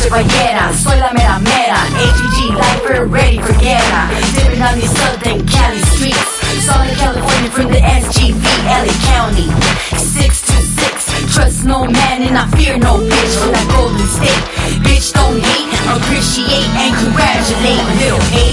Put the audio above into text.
ballena, soy la mera mera. HEG lifer, ready for guerra. Dipping on these southern Cali streets. Southern California from the SGV, LA County. 626, trust no man and I fear no bitch from that Golden State. Bitch, don't hate, appreciate and congratulate. Little